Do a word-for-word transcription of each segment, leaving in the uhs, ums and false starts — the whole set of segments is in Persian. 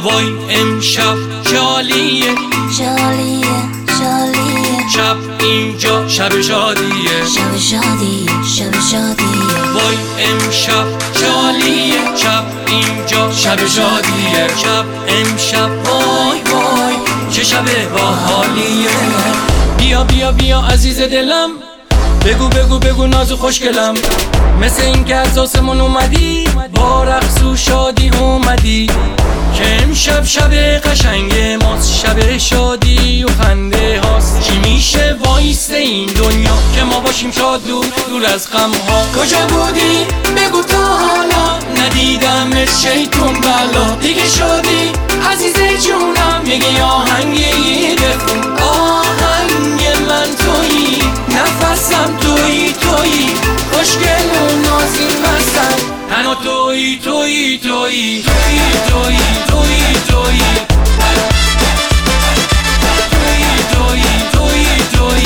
وای امشب شالیه شالیه شالیه شب اینجا شب شادیه شب شادیه شب شادیه وای امشب شالیه شب اینجا شب شادیه شب امشب وای وای چه شب باحالیه بیا بیا بیا عزیز دلم بگو بگو بگو ناز و خوشگلم مثل این که از آسمون اومدی با رقص و شادی اومدی که امشب شب قشنگ ماست شب شادی و خنده هاست چی میشه وایسته این دنیا که ما باشیم شاد دور دور از غم ها کجا بودی بگو تا حالا ندیدمت شیطون بلا دیگه شادی عزیز جونم میگی آهنگی بخون آهنگ من تویی نفسم تویی تویی خوشگل و نازی مستن تنها تویی تویی تویی تویی تویی تویی تویی تویی تویی تویی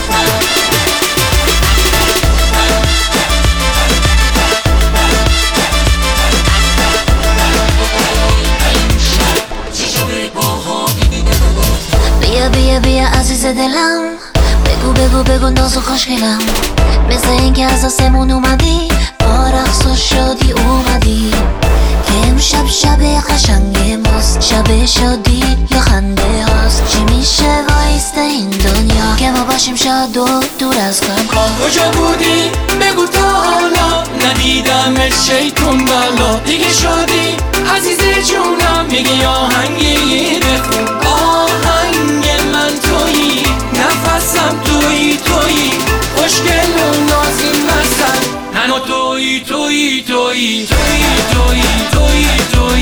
بیا بیا بیا عزیز دلم بگو بگو بگو ناز و خوشگلم مثل این که از آسمون اومدی با رقص و شادی اومدی که امشب شب قشنگ ماست شب شادی یا خنده هاست چی میشه وایسته این دنیا که ما باشیم شاد و دور از غم ها کجا بودی بگو تا حالا ندیدمت شیطون بلا دیگه شادی عزیز جونم میگی آهنگی بخون آهنگ من تویی نفسم تویی تویی خوشگل و نازی مستن تنها تویی تویی تویی تویی تویی تویی تویی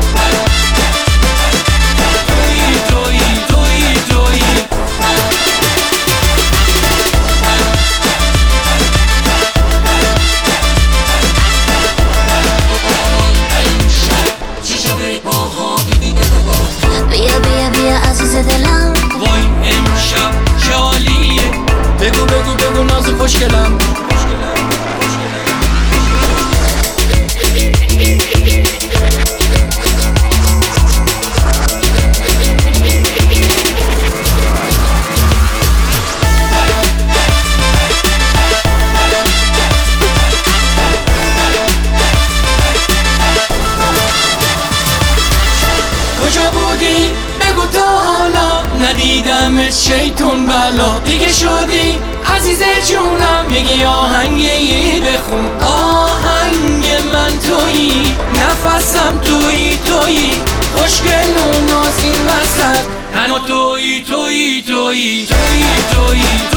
تویی تویی تویی بیا بیا بیا عزیز دلم وای امشب شالیه بگو بگو بگو ناز خوشگلم کجا بودی بگو تا حالا ندیدمت شیطون بلا دیگه شدی عزیز جونم میگی آهنگی بخون آهنگ من تویی نفسم تویی تویی خوشگل و نازی مستن تنها تویی تویی تویی تویی تویی